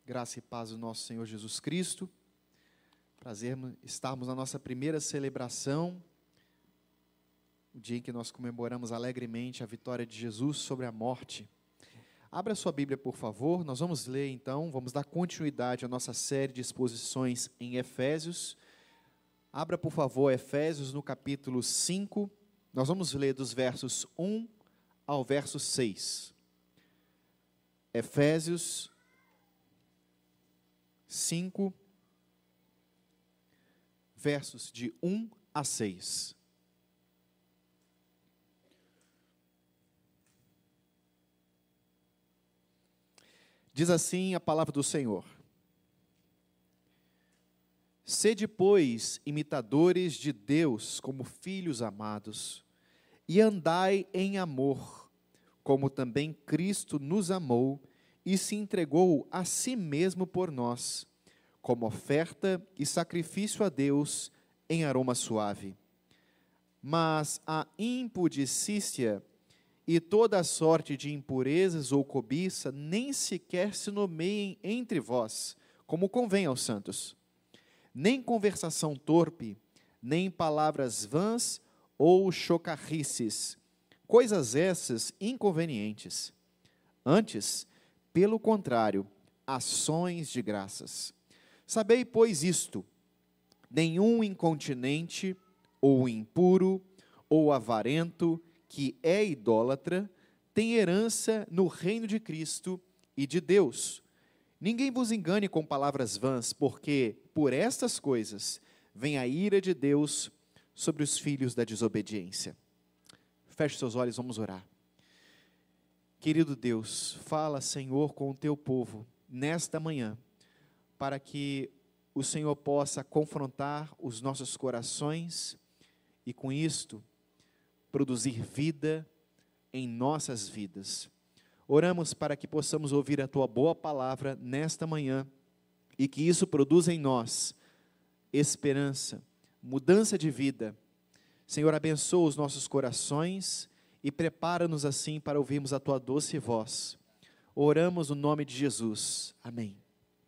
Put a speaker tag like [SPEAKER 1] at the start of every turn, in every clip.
[SPEAKER 1] Graça e paz do nosso Senhor Jesus Cristo. Prazer estarmos na nossa primeira celebração, o dia em que nós comemoramos alegremente a vitória de Jesus sobre a morte. Abra sua Bíblia, por favor. Nós vamos ler então, vamos dar continuidade à nossa série de exposições em Efésios. Abra, por favor, Efésios no capítulo 5. Nós vamos ler dos versos 1 ao verso 6. Efésios 5, versos de 1 a 6. Diz assim a palavra do Senhor: Sede, pois, imitadores de Deus como filhos amados, e andai em amor, como também Cristo nos amou e se entregou a si mesmo por nós, como oferta e sacrifício a Deus em aroma suave. Mas a impudicícia e toda a sorte de impurezas ou cobiça nem sequer se nomeiem entre vós, como convém aos santos. Nem conversação torpe, nem palavras vãs ou chocarrices, coisas essas inconvenientes. Antes, pelo contrário, ações de graças. Sabei, pois, isto: nenhum incontinente, ou impuro, ou avarento, que é idólatra, tem herança no reino de Cristo e de Deus. Ninguém vos engane com palavras vãs, porque por estas coisas vem a ira de Deus sobre os filhos da desobediência. Feche seus olhos, vamos orar. Querido Deus, fala, Senhor, com o teu povo nesta manhã, para que o Senhor possa confrontar os nossos corações e, com isto, produzir vida em nossas vidas. Oramos para que possamos ouvir a tua boa palavra nesta manhã e que isso produza em nós esperança, mudança de vida. Senhor, abençoa os nossos corações e prepara-nos assim para ouvirmos a tua doce voz. Oramos no nome de Jesus. Amém.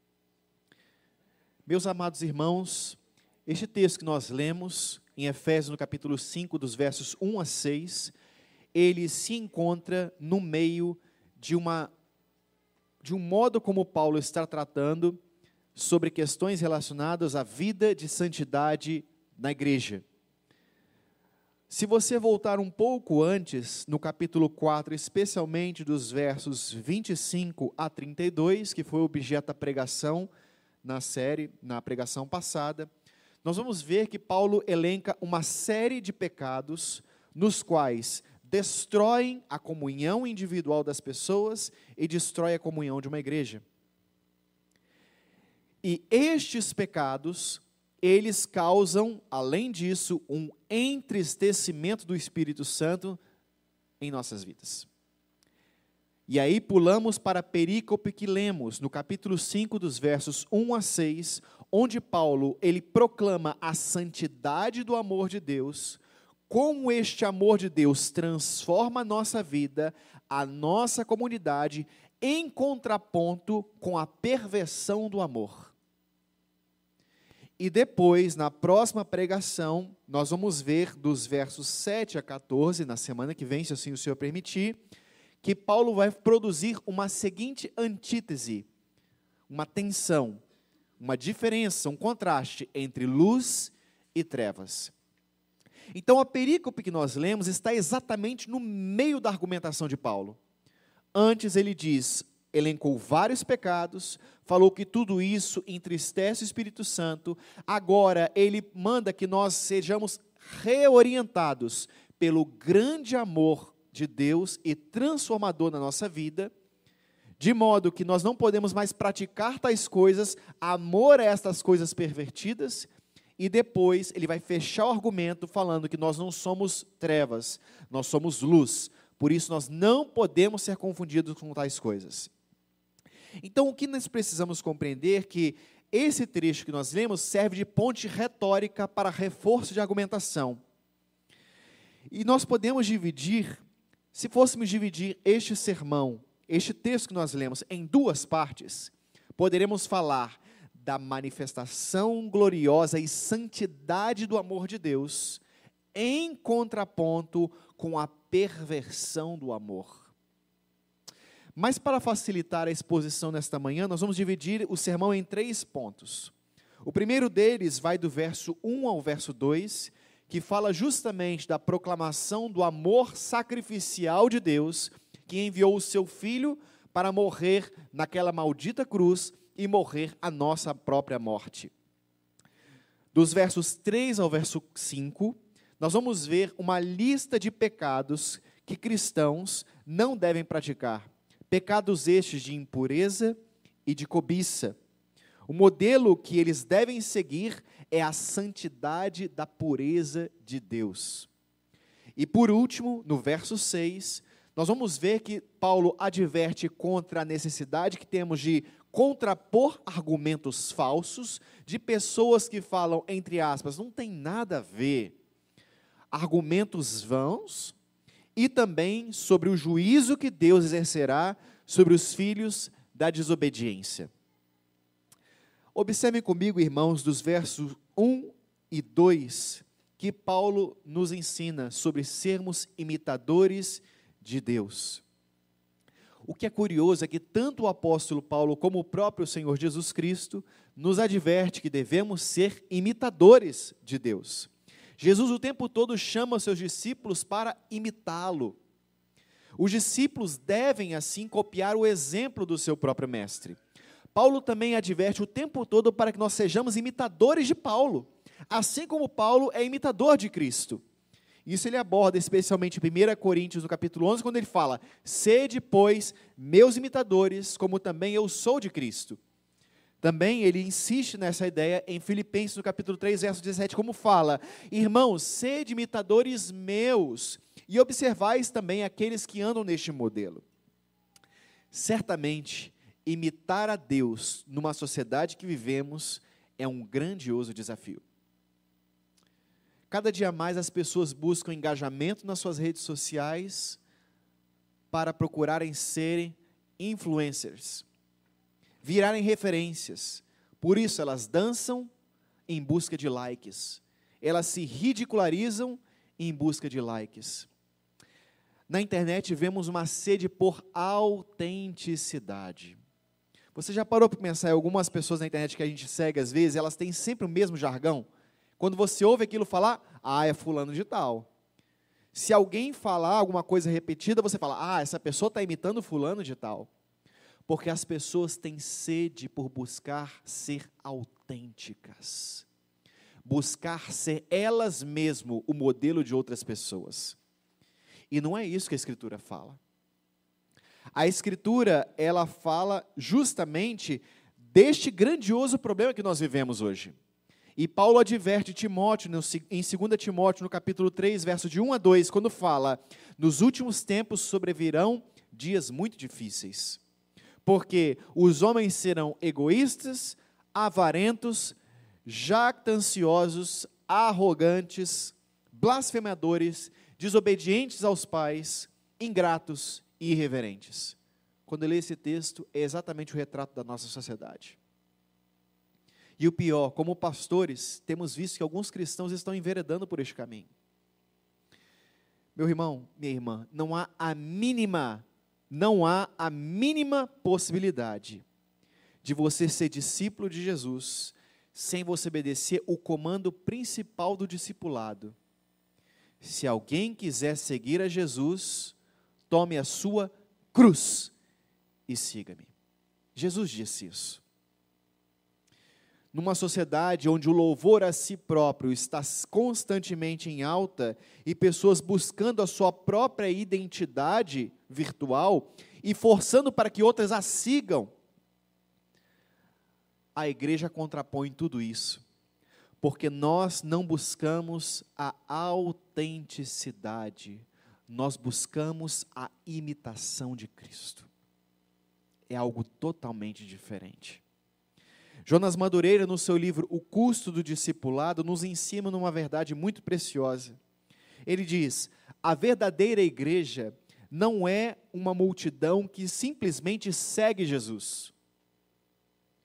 [SPEAKER 1] Meus amados irmãos, este texto que nós lemos em Efésios, no capítulo 5, dos versos 1 a 6, ele se encontra no meio de um modo como Paulo está tratando sobre questões relacionadas à vida de santidade na igreja. Se você voltar um pouco antes, no capítulo 4, especialmente dos versos 25 a 32, que foi objeto da pregação na pregação passada, nós vamos ver que Paulo elenca uma série de pecados nos quais destroem a comunhão individual das pessoas e destrói a comunhão de uma igreja. E estes pecados, eles causam, além disso, um entristecimento do Espírito Santo em nossas vidas. E aí pulamos para a perícope que lemos, no capítulo 5, dos versos 1 a 6, onde Paulo, ele proclama a santidade do amor de Deus, como este amor de Deus transforma a nossa vida, a nossa comunidade, em contraponto com a perversão do amor. E depois, na próxima pregação, nós vamos ver dos versos 7 a 14, na semana que vem, se assim o Senhor permitir, que Paulo vai produzir uma seguinte antítese, uma tensão, uma diferença, um contraste entre luz e trevas. Então, a perícope que nós lemos está exatamente no meio da argumentação de Paulo. Antes ele diz, elencou vários pecados, falou que tudo isso entristece o Espírito Santo. Agora ele manda que nós sejamos reorientados pelo grande amor de Deus e transformador na nossa vida, de modo que nós não podemos mais praticar tais coisas, amor a estas coisas pervertidas. E depois ele vai fechar o argumento falando que nós não somos trevas, nós somos luz. Por isso nós não podemos ser confundidos com tais coisas. Então o que nós precisamos compreender é que esse trecho que nós lemos serve de ponte retórica para reforço de argumentação. E nós podemos dividir, se fôssemos dividir este sermão, este texto que nós lemos em duas partes, poderemos falar da manifestação gloriosa e santidade do amor de Deus, em contraponto com a perversão do amor. Mas para facilitar a exposição nesta manhã, nós vamos dividir o sermão em 3 pontos. O primeiro deles vai do verso 1 ao verso 2, que fala justamente da proclamação do amor sacrificial de Deus, que enviou o seu Filho para morrer naquela maldita cruz e morrer a nossa própria morte. Dos versos 3 ao verso 5, nós vamos ver uma lista de pecados que cristãos não devem praticar. Pecados estes de impureza e de cobiça. O modelo que eles devem seguir é a santidade da pureza de Deus. E por último, no verso 6, nós vamos ver que Paulo adverte contra a necessidade que temos de contrapor argumentos falsos de pessoas que falam, entre aspas, não tem nada a ver, argumentos vãos, e também sobre o juízo que Deus exercerá sobre os filhos da desobediência. Observem comigo, irmãos, dos versos 1 e 2, que Paulo nos ensina sobre sermos imitadores de Deus. O que é curioso é que tanto o apóstolo Paulo como o próprio Senhor Jesus Cristo nos adverte que devemos ser imitadores de Deus. Jesus o tempo todo chama seus discípulos para imitá-lo. Os discípulos devem, assim, copiar o exemplo do seu próprio mestre. Paulo também adverte o tempo todo para que nós sejamos imitadores de Paulo, assim como Paulo é imitador de Cristo. Isso ele aborda especialmente em 1 Coríntios, no capítulo 11, quando ele fala, sede, pois, meus imitadores, como também eu sou de Cristo. Também ele insiste nessa ideia em Filipenses, no capítulo 3, verso 17, como fala, irmãos, sede imitadores meus, e observais também aqueles que andam neste modelo. Certamente, imitar a Deus numa sociedade que vivemos é um grandioso desafio. Cada dia mais as pessoas buscam engajamento nas suas redes sociais para procurarem serem influencers, virarem referências. Por isso elas dançam em busca de likes, elas se ridicularizam em busca de likes. Na internet vemos uma sede por autenticidade. Você já parou para pensar em algumas pessoas na internet que a gente segue às vezes, elas têm sempre o mesmo jargão? Quando você ouve aquilo falar, é fulano de tal. Se alguém falar alguma coisa repetida, você fala, essa pessoa está imitando fulano de tal. Porque as pessoas têm sede por buscar ser autênticas. Buscar ser elas mesmas o modelo de outras pessoas. E não é isso que a Escritura fala. A Escritura, ela fala justamente deste grandioso problema que nós vivemos hoje. E Paulo adverte Timóteo, em 2 Timóteo, no capítulo 3, verso de 1 a 2, quando fala, nos últimos tempos sobrevirão dias muito difíceis, porque os homens serão egoístas, avarentos, jactanciosos, arrogantes, blasfemadores, desobedientes aos pais, ingratos e irreverentes. Quando eu leio esse texto, é exatamente o retrato da nossa sociedade. E o pior, como pastores, temos visto que alguns cristãos estão enveredando por este caminho. Meu irmão, minha irmã, não há a mínima possibilidade de você ser discípulo de Jesus sem você obedecer o comando principal do discipulado. Se alguém quiser seguir a Jesus, tome a sua cruz e siga-me. Jesus disse isso. Numa sociedade onde o louvor a si próprio está constantemente em alta e pessoas buscando a sua própria identidade virtual e forçando para que outras a sigam, a igreja contrapõe tudo isso, porque nós não buscamos a autenticidade, nós buscamos a imitação de Cristo. É algo totalmente diferente. Jonas Madureira, no seu livro O Custo do Discipulado, nos ensina uma verdade muito preciosa. Ele diz, a verdadeira igreja não é uma multidão que simplesmente segue Jesus.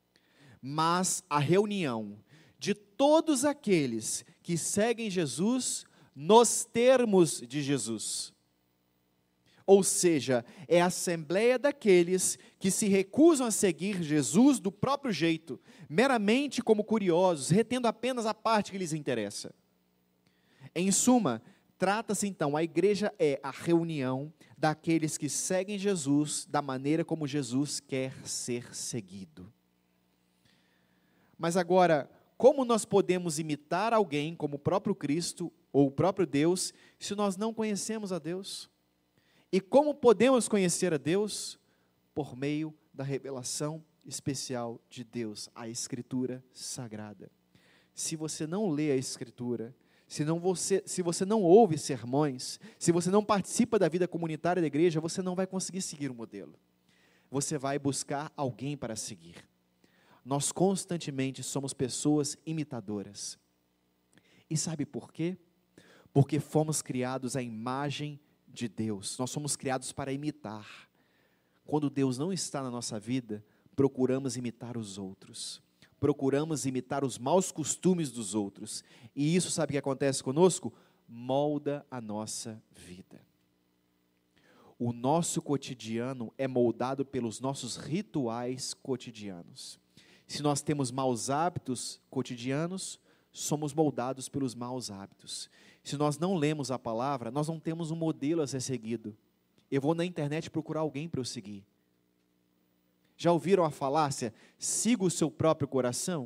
[SPEAKER 1] mas a reunião de todos aqueles que seguem Jesus nos termos de Jesus. Ou seja, é a assembleia daqueles que se recusam a seguir Jesus do próprio jeito, meramente como curiosos, retendo apenas a parte que lhes interessa. Em suma, trata-se então, a igreja é a reunião daqueles que seguem Jesus da maneira como Jesus quer ser seguido. Mas agora, como nós podemos imitar alguém como o próprio Cristo ou o próprio Deus, se nós não conhecemos a Deus? E como podemos conhecer a Deus? Por meio da revelação especial de Deus, a Escritura Sagrada. Se você não lê a Escritura, se você não ouve sermões, se você não participa da vida comunitária da igreja, você não vai conseguir seguir o modelo. Você vai buscar alguém para seguir. Nós constantemente somos pessoas imitadoras. E sabe por quê? Porque fomos criados à imagem de Deus. Nós somos criados para imitar. Quando Deus não está na nossa vida, procuramos imitar os outros. Procuramos imitar os maus costumes dos outros. E isso, sabe o que acontece conosco? Molda a nossa vida. O nosso cotidiano é moldado pelos nossos rituais cotidianos. Se nós temos maus hábitos cotidianos, somos moldados pelos maus hábitos. Se nós não lemos a palavra, nós não temos um modelo a ser seguido. Eu vou na internet procurar alguém para eu seguir. Já ouviram a falácia? Siga o seu próprio coração?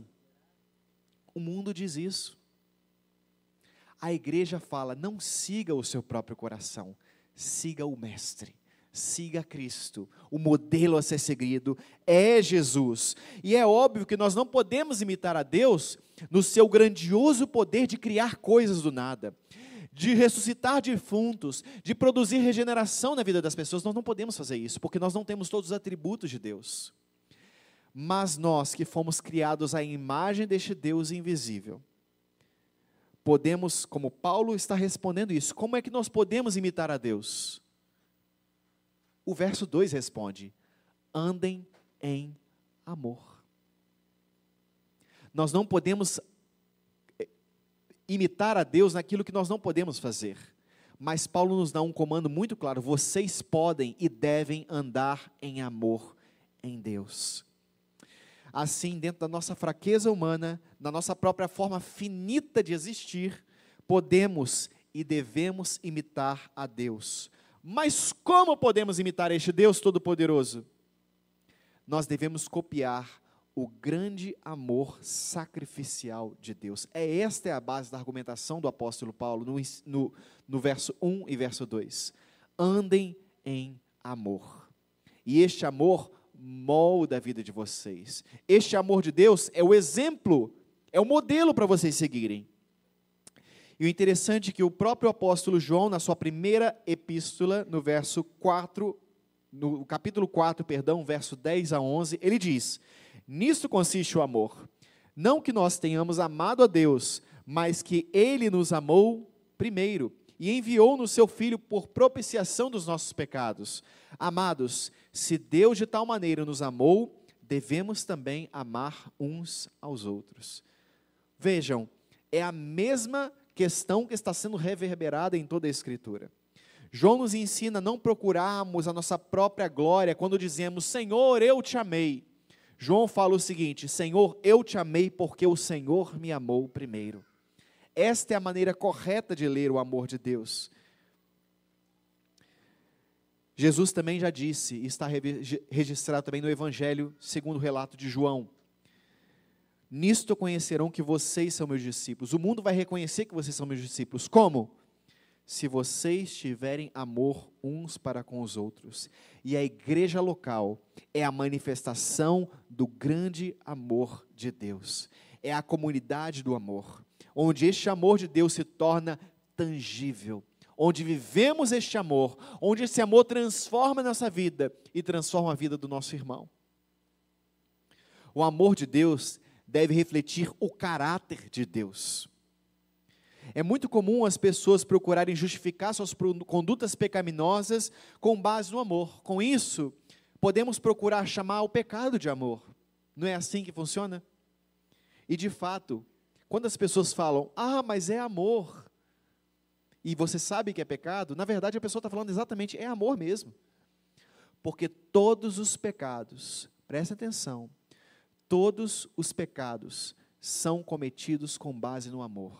[SPEAKER 1] O mundo diz isso. A igreja fala, não siga o seu próprio coração, siga o Mestre. Siga Cristo, o modelo a ser seguido é Jesus, e é óbvio que nós não podemos imitar a Deus no seu grandioso poder de criar coisas do nada, de ressuscitar defuntos, de produzir regeneração na vida das pessoas. Nós não podemos fazer isso, porque nós não temos todos os atributos de Deus, mas nós que fomos criados à imagem deste Deus invisível, podemos, como Paulo está respondendo isso, como é que nós podemos imitar a Deus? O verso 2 responde, andem em amor. Nós não podemos imitar a Deus naquilo que nós não podemos fazer, mas Paulo nos dá um comando muito claro, vocês podem e devem andar em amor em Deus. Assim, dentro da nossa fraqueza humana, na nossa própria forma finita de existir, podemos e devemos imitar a Deus. Mas como podemos imitar este Deus Todo-Poderoso? Nós devemos copiar o grande amor sacrificial de Deus. Esta é a base da argumentação do apóstolo Paulo no verso 1 e verso 2. Andem em amor. E este amor molda a vida de vocês. Este amor de Deus é o exemplo, é o modelo para vocês seguirem. E o interessante é que o próprio apóstolo João, na sua primeira epístola, no capítulo 4, verso 10 a 11, ele diz, nisto consiste o amor, não que nós tenhamos amado a Deus, mas que Ele nos amou primeiro, e enviou no seu Filho por propiciação dos nossos pecados. Amados, se Deus de tal maneira nos amou, devemos também amar uns aos outros. Vejam, é a mesma questão que está sendo reverberada em toda a Escritura. João nos ensina a não procurarmos a nossa própria glória quando dizemos, Senhor, eu te amei. João fala o seguinte, Senhor, eu te amei porque o Senhor me amou primeiro. Esta é a maneira correta de ler o amor de Deus. Jesus também já disse, e está registrado também no Evangelho, segundo o relato de João, nisto conhecerão que vocês são meus discípulos. O mundo vai reconhecer que vocês são meus discípulos. Como? Se vocês tiverem amor uns para com os outros. E a igreja local é a manifestação do grande amor de Deus. É a comunidade do amor, onde este amor de Deus se torna tangível, onde vivemos este amor, onde esse amor transforma a nossa vida e transforma a vida do nosso irmão. O amor de Deus deve refletir o caráter de Deus. É muito comum as pessoas procurarem justificar suas condutas pecaminosas com base no amor. Com isso, podemos procurar chamar o pecado de amor. Não é assim que funciona? E de fato, quando as pessoas falam, mas é amor, e você sabe que é pecado, na verdade a pessoa está falando exatamente, é amor mesmo. Porque todos os pecados, presta atenção, todos os pecados são cometidos com base no amor.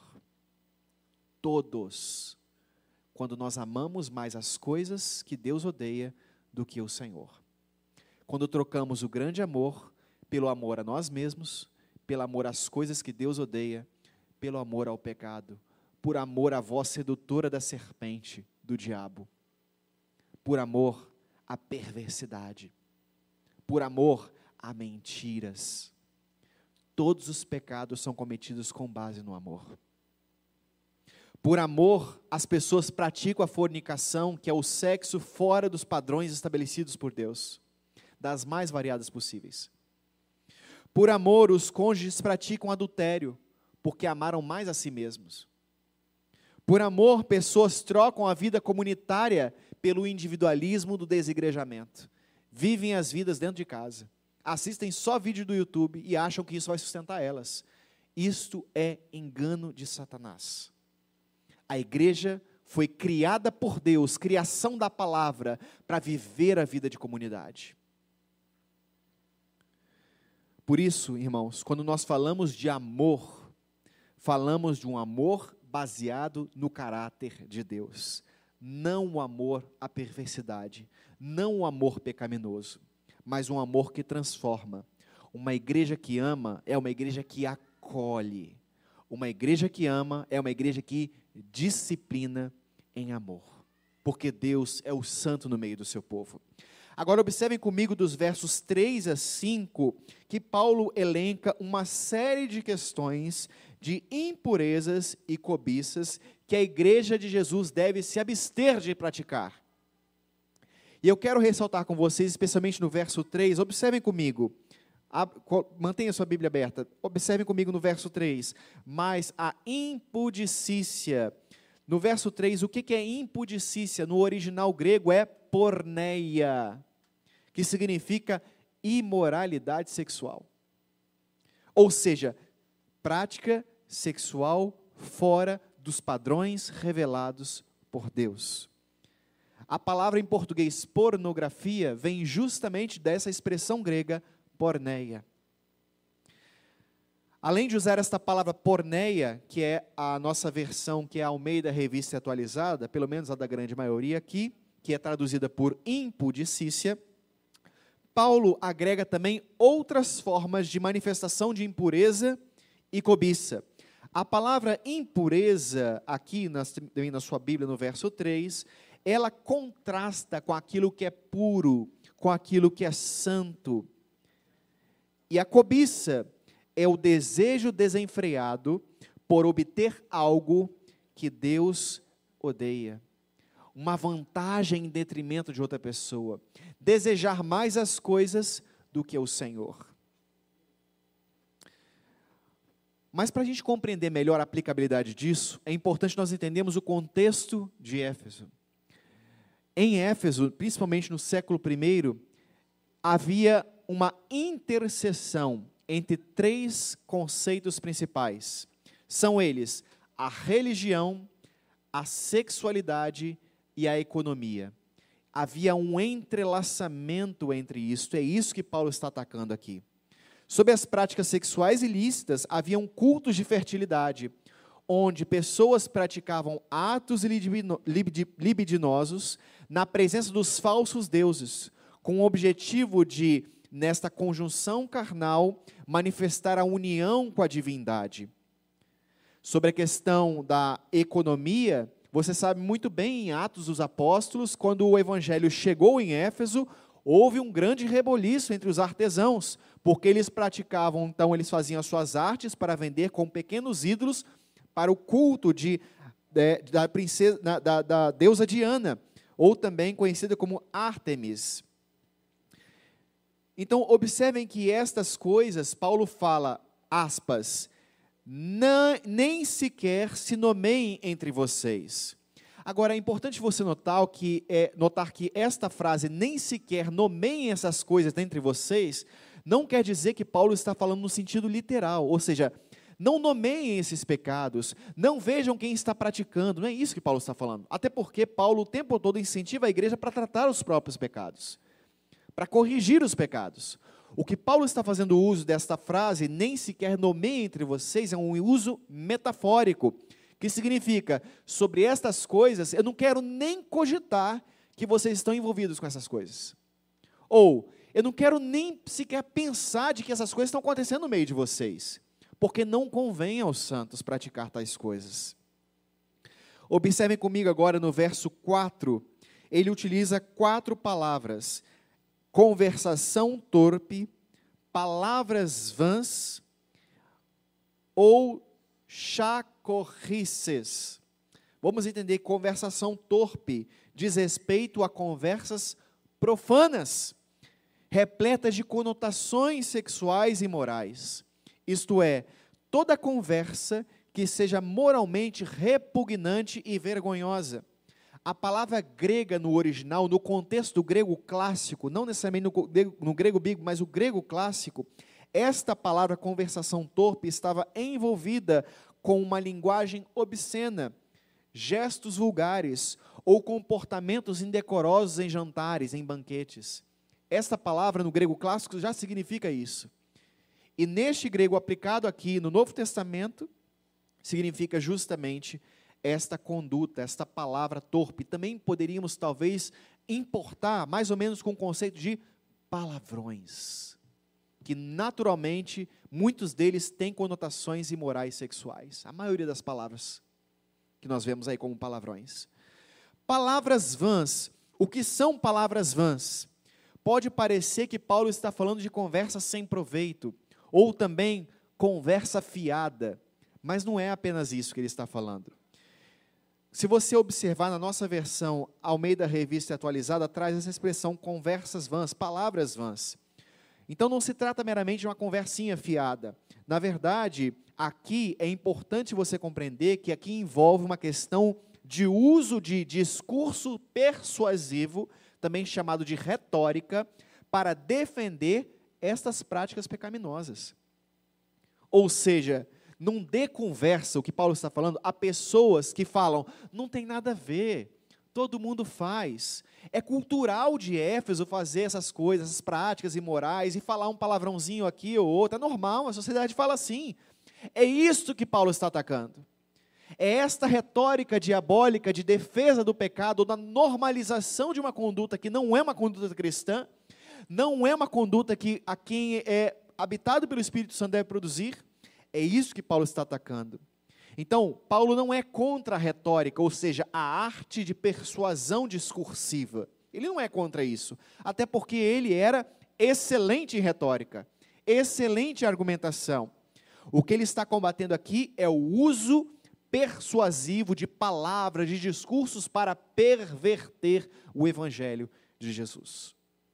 [SPEAKER 1] Todos. Quando nós amamos mais as coisas que Deus odeia do que o Senhor. Quando trocamos o grande amor pelo amor a nós mesmos, pelo amor às coisas que Deus odeia, pelo amor ao pecado, por amor à voz sedutora da serpente, do diabo, por amor à perversidade, por amor a mentiras. Todos os pecados são cometidos com base no amor. Por amor, as pessoas praticam a fornicação, que é o sexo fora dos padrões estabelecidos por Deus, das mais variadas possíveis. Por amor, os cônjuges praticam adultério, porque amaram mais a si mesmos. Por amor, pessoas trocam a vida comunitária pelo individualismo do desigrejamento. Vivem as vidas dentro de casa, assistem só vídeo do YouTube e acham que isso vai sustentar elas. Isto é engano de Satanás. A igreja foi criada por Deus, criação da palavra, para viver a vida de comunidade. Por isso, irmãos, quando nós falamos de amor, falamos de um amor baseado no caráter de Deus. Não o amor à perversidade, não o amor pecaminoso, mas um amor que transforma. Uma igreja que ama é uma igreja que acolhe. Uma igreja que ama é uma igreja que disciplina em amor, porque Deus é o santo no meio do seu povo. Agora observem comigo dos versos 3 a 5, que Paulo elenca uma série de questões de impurezas e cobiças que a igreja de Jesus deve se abster de praticar. E eu quero ressaltar com vocês, especialmente no verso 3, observem comigo, mantenha sua Bíblia aberta, observem comigo no verso 3, mas a impudicícia. No verso 3, o que é impudicícia? No original grego é porneia, que significa imoralidade sexual. Ou seja, prática sexual fora dos padrões revelados por Deus. A palavra em português pornografia vem justamente dessa expressão grega porneia. Além de usar esta palavra porneia, que é a nossa versão, que é a Almeida Revista Atualizada, pelo menos a da grande maioria aqui, que é traduzida por impudicícia, Paulo agrega também outras formas de manifestação de impureza e cobiça. A palavra impureza, aqui na sua Bíblia, no verso 3, ela contrasta com aquilo que é puro, com aquilo que é santo. E a cobiça é o desejo desenfreado por obter algo que Deus odeia. Uma vantagem em detrimento de outra pessoa. Desejar mais as coisas do que o Senhor. Mas para a gente compreender melhor a aplicabilidade disso, é importante nós entendermos o contexto de Éfeso. Em Éfeso, principalmente no século I, havia uma interseção entre três conceitos principais. São eles a religião, a sexualidade e a economia. Havia um entrelaçamento entre isso, é isso que Paulo está atacando aqui. Sob as práticas sexuais ilícitas, haviam cultos de fertilidade, onde pessoas praticavam atos libidinosos na presença dos falsos deuses, com o objetivo de, nesta conjunção carnal, manifestar a união com a divindade. Sobre a questão da economia, você sabe muito bem em Atos dos Apóstolos, quando o evangelho chegou em Éfeso, houve um grande reboliço entre os artesãos, porque eles praticavam, então eles faziam as suas artes para vender com pequenos ídolos para o culto da deusa Diana, ou também conhecida como Ártemis. Então, observem que estas coisas, Paulo fala, aspas, nem sequer se nomeiem entre vocês. Agora, é importante você notar que esta frase, nem sequer nomeiem essas coisas entre vocês, não quer dizer que Paulo está falando no sentido literal, ou seja, não nomeiem esses pecados, não vejam quem está praticando, não é isso que Paulo está falando. Até porque Paulo o tempo todo incentiva a igreja para tratar os próprios pecados, para corrigir os pecados. O que Paulo está fazendo uso desta frase, nem sequer nomeia entre vocês, é um uso metafórico, que significa, sobre estas coisas, eu não quero nem cogitar que vocês estão envolvidos com essas coisas. Ou, eu não quero nem sequer pensar de que essas coisas estão acontecendo no meio de vocês, porque não convém aos santos praticar tais coisas. Observem comigo agora no verso 4, ele utiliza 4 palavras: conversação torpe, palavras vãs ou chacorrices. Vamos entender que conversação torpe diz respeito a conversas profanas, repletas de conotações sexuais e morais. Isto é, toda conversa que seja moralmente repugnante e vergonhosa. A palavra grega no original, no contexto grego clássico, não necessariamente no grego bíblico, mas o grego clássico, esta palavra conversação torpe estava envolvida com uma linguagem obscena, gestos vulgares ou comportamentos indecorosos em jantares, em banquetes. Esta palavra no grego clássico já significa isso. E neste grego aplicado aqui no Novo Testamento, significa justamente esta conduta, esta palavra torpe. Também poderíamos talvez importar mais ou menos com o conceito de palavrões, que naturalmente muitos deles têm conotações imorais sexuais. A maioria das palavras que nós vemos aí como palavrões. Palavras vãs. O que são palavras vãs? Pode parecer que Paulo está falando de conversa sem proveito, ou também conversa fiada, mas não é apenas isso que ele está falando. Se você observar na nossa versão Almeida Revista Atualizada, traz essa expressão conversas vãs, palavras vãs. Então não se trata meramente de uma conversinha fiada. Na verdade, aqui é importante você compreender que aqui envolve uma questão de uso de discurso persuasivo, também chamado de retórica, para defender estas práticas pecaminosas. Ou seja, não dê conversa, o que Paulo está falando, a pessoas que falam, não tem nada a ver, todo mundo faz. É cultural de Éfeso fazer essas coisas, essas práticas imorais, e falar um palavrãozinho aqui ou outro, é normal, a sociedade fala assim. É isso que Paulo está atacando. É esta retórica diabólica de defesa do pecado, ou da normalização de uma conduta que não é uma conduta cristã, não é uma conduta que a quem é habitado pelo Espírito Santo deve produzir. É isso que Paulo está atacando. Então, Paulo não é contra a retórica, ou seja, a arte de persuasão discursiva. Ele não é contra isso, até porque ele era excelente em retórica, excelente em argumentação. O que ele está combatendo aqui é o uso persuasivo de palavras, de discursos para perverter o Evangelho de Jesus.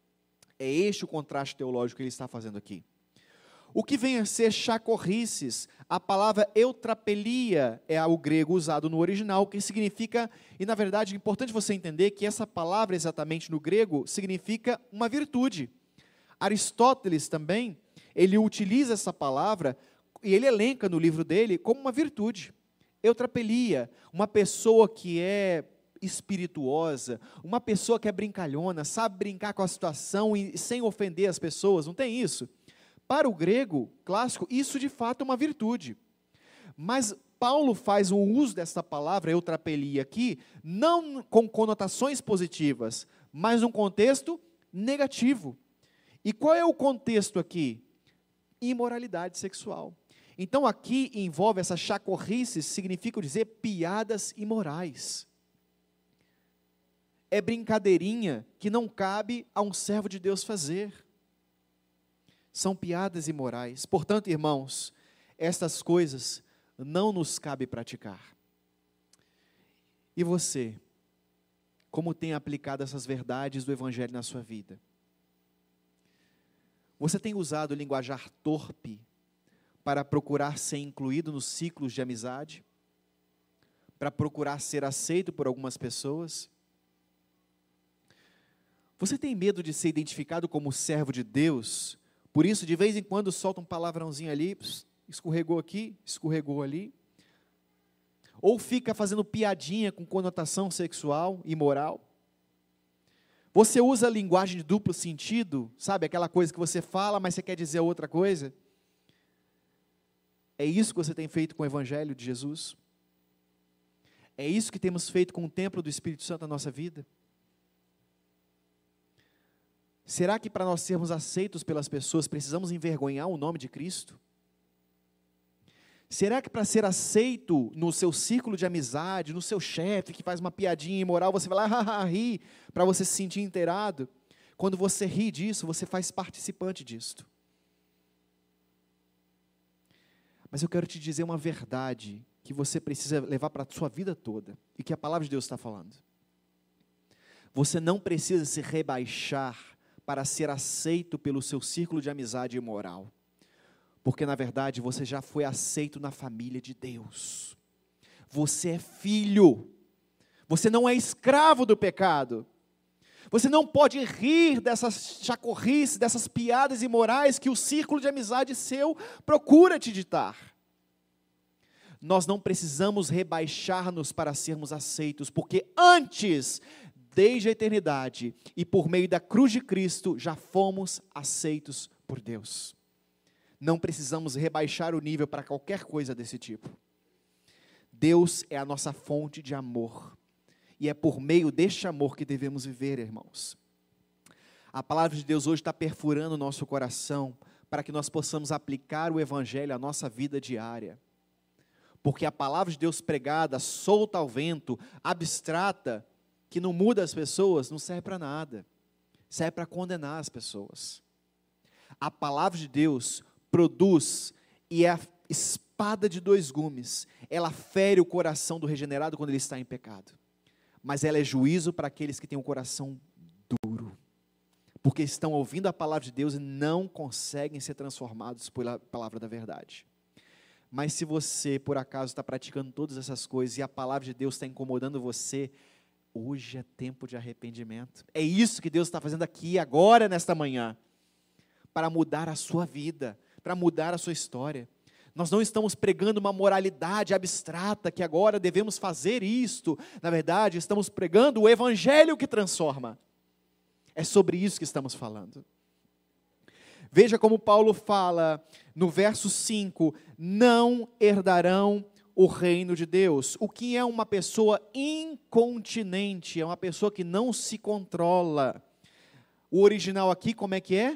[SPEAKER 1] É este o contraste teológico que ele está fazendo aqui. O que vem a ser chacorrices, a palavra eutrapelia é o grego usado no original, que significa, e na verdade é importante você entender que essa palavra exatamente no grego significa uma virtude. Aristóteles também, ele utiliza essa palavra, e ele elenca no livro dele como uma virtude. Eutrapelia, uma pessoa que é espirituosa, uma pessoa que é brincalhona, sabe brincar com a situação e sem ofender as pessoas, não tem isso? Para o grego clássico, isso de fato é uma virtude. Mas Paulo faz um uso dessa palavra, eutrapelia aqui, não com conotações positivas, mas num contexto negativo. E qual é o contexto aqui? Imoralidade sexual. Então aqui envolve essa chacorrice, significa dizer piadas imorais. É brincadeirinha que não cabe a um servo de Deus fazer. São piadas imorais. Portanto, irmãos, estas coisas não nos cabe praticar. E você, como tem aplicado essas verdades do Evangelho na sua vida? Você tem usado o linguajar torpe para procurar ser incluído nos ciclos de amizade? Para procurar ser aceito por algumas pessoas? Você tem medo de ser identificado como servo de Deus Por isso, de vez em quando, solta um palavrãozinho ali, escorregou aqui, escorregou ali. Ou fica fazendo piadinha com conotação sexual e moral. Você usa linguagem de duplo sentido, sabe? Aquela coisa que você fala, mas você quer dizer outra coisa. É isso que você tem feito com o Evangelho de Jesus? É isso que temos feito com o templo do Espírito Santo na nossa vida? Será que para nós sermos aceitos pelas pessoas, precisamos envergonhar o nome de Cristo? Será que para ser aceito no seu círculo de amizade, no seu chefe que faz uma piadinha imoral, você vai lá rir para você se sentir inteirado? Quando você ri disso, você faz participante disto. Mas eu quero te dizer uma verdade que você precisa levar para a sua vida toda, e que a palavra de Deus está falando. Você não precisa se rebaixar para ser aceito pelo seu círculo de amizade e moral. Porque, na verdade, você já foi aceito na família de Deus. Você é filho. Você não é escravo do pecado. Você não pode rir dessas chacorrices, dessas piadas imorais que o círculo de amizade seu procura te ditar. Nós não precisamos rebaixar-nos para sermos aceitos, porque antes, desde a eternidade e por meio da cruz de Cristo, já fomos aceitos por Deus. Não precisamos rebaixar o nível para qualquer coisa desse tipo. Deus é a nossa fonte de amor. E é por meio deste amor que devemos viver, irmãos. A palavra de Deus hoje está perfurando o nosso coração para que nós possamos aplicar o Evangelho à nossa vida diária. Porque a palavra de Deus pregada, solta ao vento, abstrata, que não muda as pessoas, não serve para nada. Serve para condenar as pessoas. A palavra de Deus produz e é a espada de dois gumes. Ela fere o coração do regenerado quando ele está em pecado. Mas ela é juízo para aqueles que têm o coração duro. Porque estão ouvindo a palavra de Deus e não conseguem ser transformados pela palavra da verdade. Mas se você, por acaso, está praticando todas essas coisas e a palavra de Deus está incomodando você, hoje é tempo de arrependimento. É isso que Deus está fazendo aqui, agora, nesta manhã. Para mudar a sua vida, para mudar a sua história. Nós não estamos pregando uma moralidade abstrata, que agora devemos fazer isto. Na verdade, estamos pregando o Evangelho que transforma. É sobre isso que estamos falando. Veja como Paulo fala no verso 5, não herdarão o reino de Deus. O que é uma pessoa incontinente? É uma pessoa que não se controla. O original aqui, como é que é?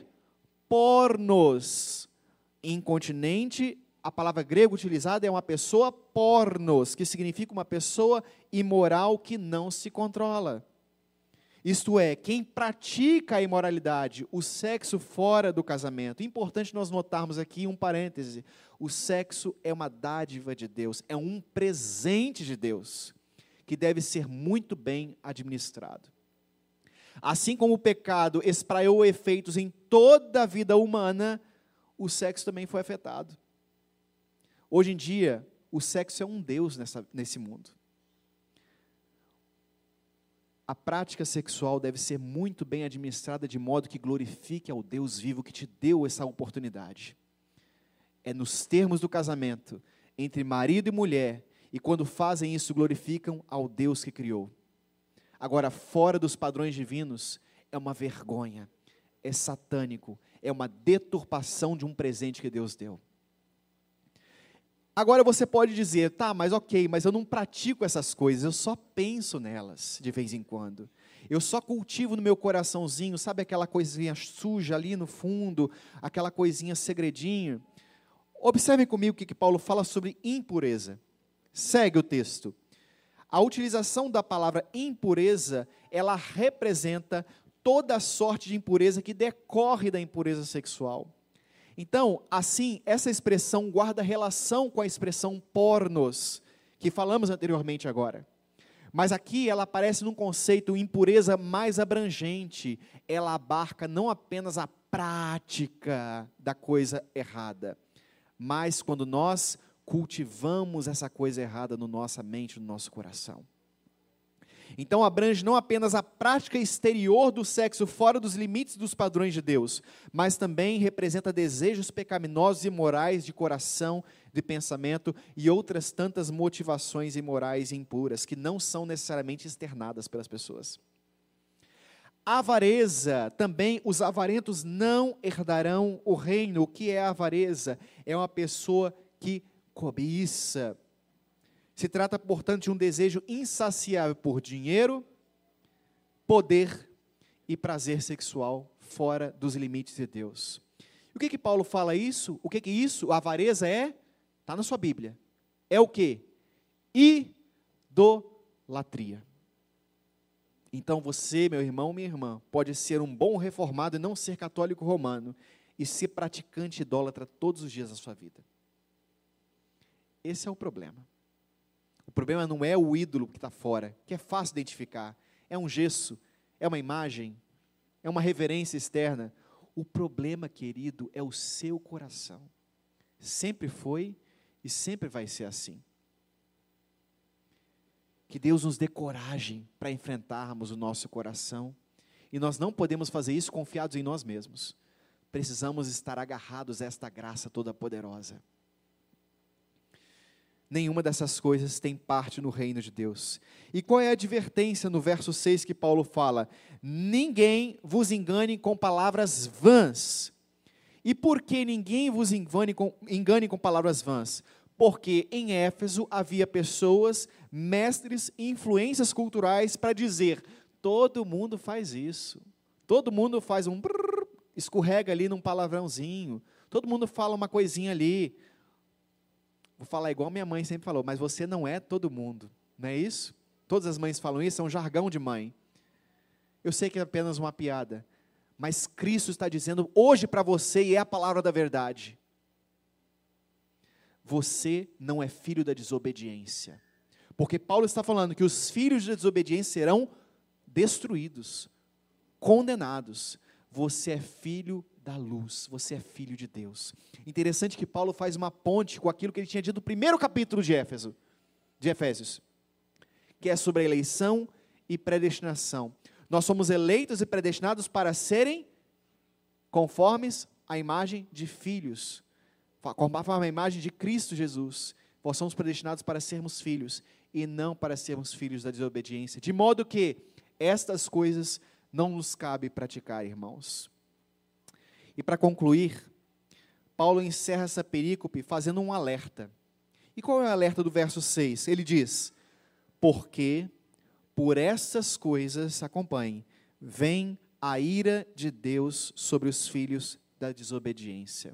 [SPEAKER 1] Pornos. Incontinente, a palavra grega utilizada é uma pessoa pornos, que significa uma pessoa imoral que não se controla. Isto é, quem pratica a imoralidade, o sexo fora do casamento. Importante nós notarmos aqui um parêntese. O sexo é uma dádiva de Deus, é um presente de Deus, que deve ser muito bem administrado. Assim como o pecado espraiou efeitos em toda a vida humana, o sexo também foi afetado. Hoje em dia, o sexo é um Deus nesse mundo. A prática sexual deve ser muito bem administrada de modo que glorifique ao Deus vivo que te deu essa oportunidade. É nos termos do casamento, entre marido e mulher, e quando fazem isso, glorificam ao Deus que criou. Agora, fora dos padrões divinos, é uma vergonha, é satânico, é uma deturpação de um presente que Deus deu. Agora você pode dizer, tá, mas ok, mas eu não pratico essas coisas, eu só penso nelas de vez em quando. Eu só cultivo no meu coraçãozinho, sabe aquela coisinha suja ali no fundo, aquela coisinha segredinho. Observem comigo o que Paulo fala sobre impureza. Segue o texto. A utilização da palavra impureza, ela representa toda a sorte de impureza que decorre da impureza sexual. Então, assim, essa expressão guarda relação com a expressão pornos, que falamos anteriormente agora. Mas aqui ela aparece num conceito impureza mais abrangente. Ela abarca não apenas a prática da coisa errada, mas quando nós cultivamos essa coisa errada na nossa mente, no nosso coração. Então abrange não apenas a prática exterior do sexo fora dos limites dos padrões de Deus, mas também representa desejos pecaminosos e imorais de coração, de pensamento e outras tantas motivações imorais e impuras que não são necessariamente externadas pelas pessoas. Avareza, também os avarentos não herdarão o reino. O que é avareza? É uma pessoa que cobiça. Se trata, portanto, de um desejo insaciável por dinheiro, poder e prazer sexual fora dos limites de Deus. E o que Paulo fala isso? O que isso? A avareza é? Está na sua Bíblia. É o quê? Idolatria. Então você, meu irmão, minha irmã, pode ser um bom reformado e não ser católico romano, e ser praticante idólatra todos os dias da sua vida. Esse é o problema. O problema não é o ídolo que está fora, que é fácil identificar. É um gesso, é uma imagem, é uma reverência externa. O problema, querido, é o seu coração. Sempre foi e sempre vai ser assim. Que Deus nos dê coragem para enfrentarmos o nosso coração. E nós não podemos fazer isso confiados em nós mesmos. Precisamos estar agarrados a esta graça toda poderosa. Nenhuma dessas coisas tem parte no reino de Deus. E qual é a advertência no verso 6 que Paulo fala? Ninguém vos engane com palavras vãs. E por que ninguém vos engane com palavras vãs? Porque em Éfeso havia pessoas, mestres e influências culturais para dizer, todo mundo faz isso, todo mundo faz um brrr, escorrega ali num palavrãozinho, todo mundo fala uma coisinha ali. Vou falar igual minha mãe sempre falou, mas você não é todo mundo, não é isso? Todas as mães falam isso, é um jargão de mãe. Eu sei que é apenas uma piada, mas Cristo está dizendo hoje para você, e é a palavra da verdade. Você não é filho da desobediência. Porque Paulo está falando que os filhos da desobediência serão destruídos, condenados. Você é filho da luz, você é filho de Deus. Interessante que Paulo faz uma ponte com aquilo que ele tinha dito no primeiro capítulo de Efésios, que é sobre a eleição e predestinação. Nós somos eleitos e predestinados para serem conformes à imagem de filhos, conforme a imagem de Cristo Jesus. Nós somos predestinados para sermos filhos, e não para sermos filhos da desobediência, de modo que estas coisas não nos cabe praticar, irmãos. E para concluir, Paulo encerra essa perícope fazendo um alerta. E qual é o alerta do verso 6? Ele diz, porque por essas coisas, acompanhe, vem a ira de Deus sobre os filhos da desobediência.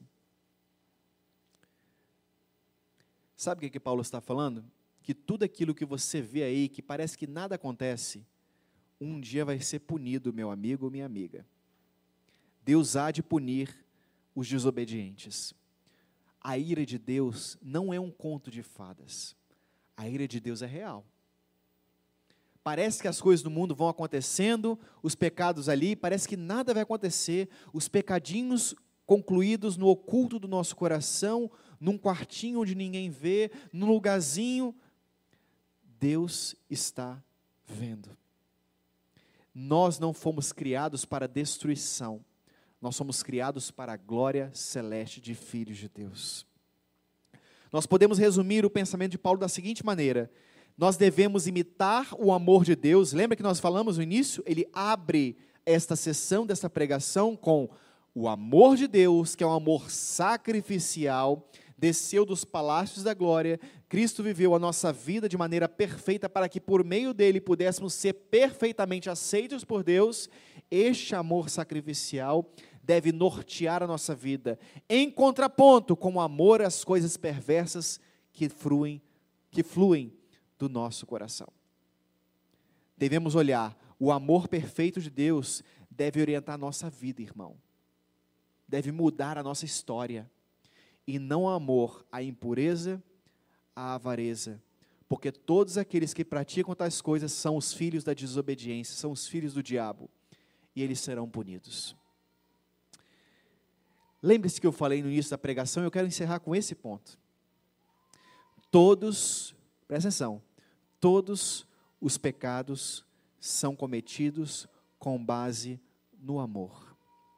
[SPEAKER 1] Sabe o que Paulo está falando? Que tudo aquilo que você vê aí, que parece que nada acontece, um dia vai ser punido, meu amigo ou minha amiga. Deus há de punir os desobedientes. A ira de Deus não é um conto de fadas. A ira de Deus é real. Parece que as coisas do mundo vão acontecendo, os pecados ali, parece que nada vai acontecer, os pecadinhos concluídos no oculto do nosso coração, num quartinho onde ninguém vê, num lugarzinho, Deus está vendo. Nós não fomos criados para destruição, nós somos criados para a glória celeste de filhos de Deus. Nós podemos resumir o pensamento de Paulo da seguinte maneira: nós devemos imitar o amor de Deus. Lembra que nós falamos no início? Ele abre esta sessão desta pregação com o amor de Deus, que é um amor sacrificial, desceu dos palácios da glória, Cristo viveu a nossa vida de maneira perfeita para que por meio dele pudéssemos ser perfeitamente aceitos por Deus. Este amor sacrificial deve nortear a nossa vida, em contraponto com o amor às coisas perversas que fluem do nosso coração. Devemos olhar, o amor perfeito de Deus deve orientar a nossa vida, irmão. Deve mudar a nossa história. E não amor à impureza, à avareza. Porque todos aqueles que praticam tais coisas são os filhos da desobediência, são os filhos do diabo. E eles serão punidos. Lembre-se que eu falei no início da pregação, eu quero encerrar com esse ponto. Todos, presta atenção, todos os pecados são cometidos com base no amor.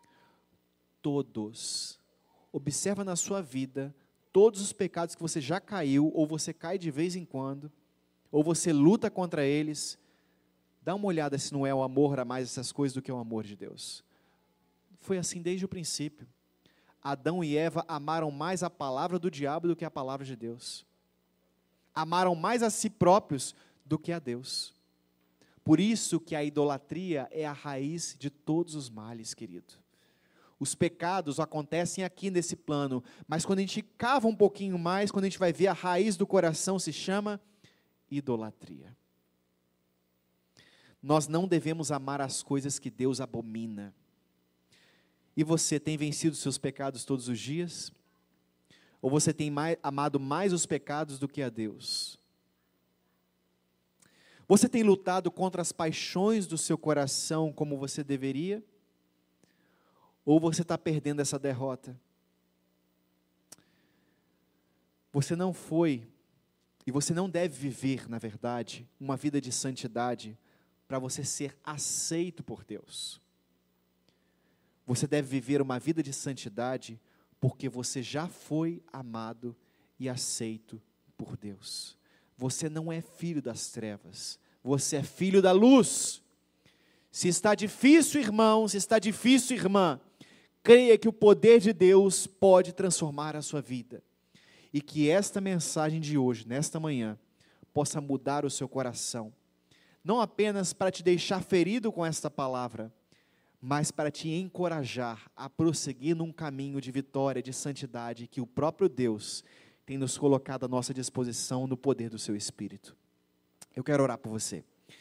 [SPEAKER 1] Todos. Observa na sua vida todos os pecados que você já caiu, ou você cai de vez em quando, ou você luta contra eles. Dá uma olhada se não é o amor a mais essas coisas do que o amor de Deus. Foi assim desde o princípio. Adão e Eva amaram mais a palavra do diabo do que a palavra de Deus. Amaram mais a si próprios do que a Deus. Por isso que a idolatria é a raiz de todos os males, querido. Os pecados acontecem aqui nesse plano, mas quando a gente cava um pouquinho mais, quando a gente vai ver a raiz do coração, se chama idolatria. Nós não devemos amar as coisas que Deus abomina. E você tem vencido seus pecados todos os dias? Ou você tem amado mais os pecados do que a Deus? Você tem lutado contra as paixões do seu coração como você deveria? Ou você está perdendo essa derrota? Você não foi, e você não deve viver, na verdade, uma vida de santidade para você ser aceito por Deus. Você deve viver uma vida de santidade porque você já foi amado e aceito por Deus. Você não é filho das trevas, você é filho da luz. Se está difícil, irmão, se está difícil, irmã, creia que o poder de Deus pode transformar a sua vida. E que esta mensagem de hoje, nesta manhã, possa mudar o seu coração. Não apenas para te deixar ferido com esta palavra, mas para te encorajar a prosseguir num caminho de vitória, de santidade, que o próprio Deus tem nos colocado à nossa disposição no poder do seu Espírito. Eu quero orar por você.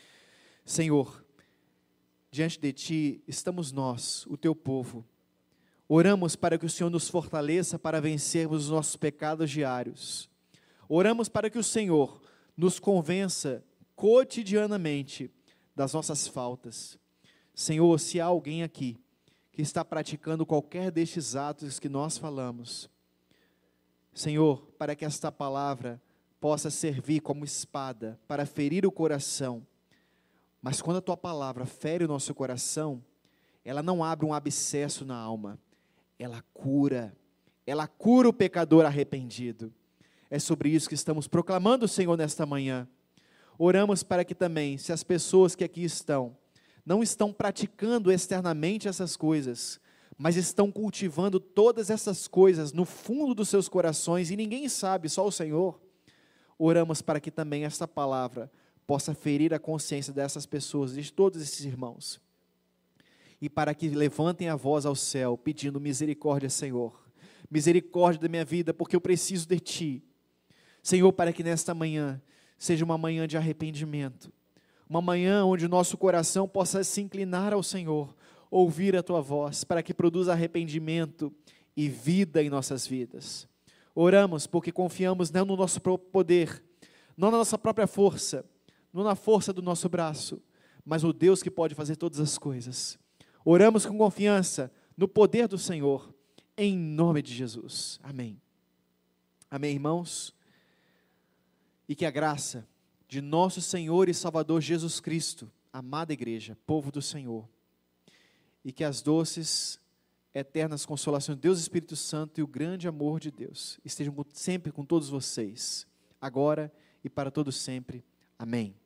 [SPEAKER 1] Senhor, diante de Ti estamos nós, o Teu povo. Oramos para que o Senhor nos fortaleça para vencermos os nossos pecados diários. Oramos para que o Senhor nos convença cotidianamente das nossas faltas. Senhor, se há alguém aqui que está praticando qualquer destes atos que nós falamos, Senhor, para que esta palavra possa servir como espada para ferir o coração, mas quando a Tua palavra fere o nosso coração, ela não abre um abscesso na alma, ela cura o pecador arrependido. É sobre isso que estamos proclamando, Senhor, nesta manhã. Oramos para que também, se as pessoas que aqui estão, não estão praticando externamente essas coisas, mas estão cultivando todas essas coisas no fundo dos seus corações, e ninguém sabe, só o Senhor. Oramos para que também esta palavra possa ferir a consciência dessas pessoas, de todos esses irmãos, e para que levantem a voz ao céu, pedindo misericórdia, Senhor, misericórdia da minha vida, porque eu preciso de Ti, Senhor, para que nesta manhã, seja uma manhã de arrependimento, uma manhã onde o nosso coração possa se inclinar ao Senhor, ouvir a Tua voz, para que produza arrependimento e vida em nossas vidas. Oramos porque confiamos não no nosso próprio poder, não na nossa própria força, não na força do nosso braço, mas no Deus que pode fazer todas as coisas. Oramos com confiança no poder do Senhor, em nome de Jesus. Amém. Amém, irmãos? E que a graça de nosso Senhor e Salvador Jesus Cristo, amada igreja, povo do Senhor, e que as doces, eternas consolações de Deus Espírito Santo e o grande amor de Deus estejam sempre com todos vocês, agora e para todos sempre. Amém.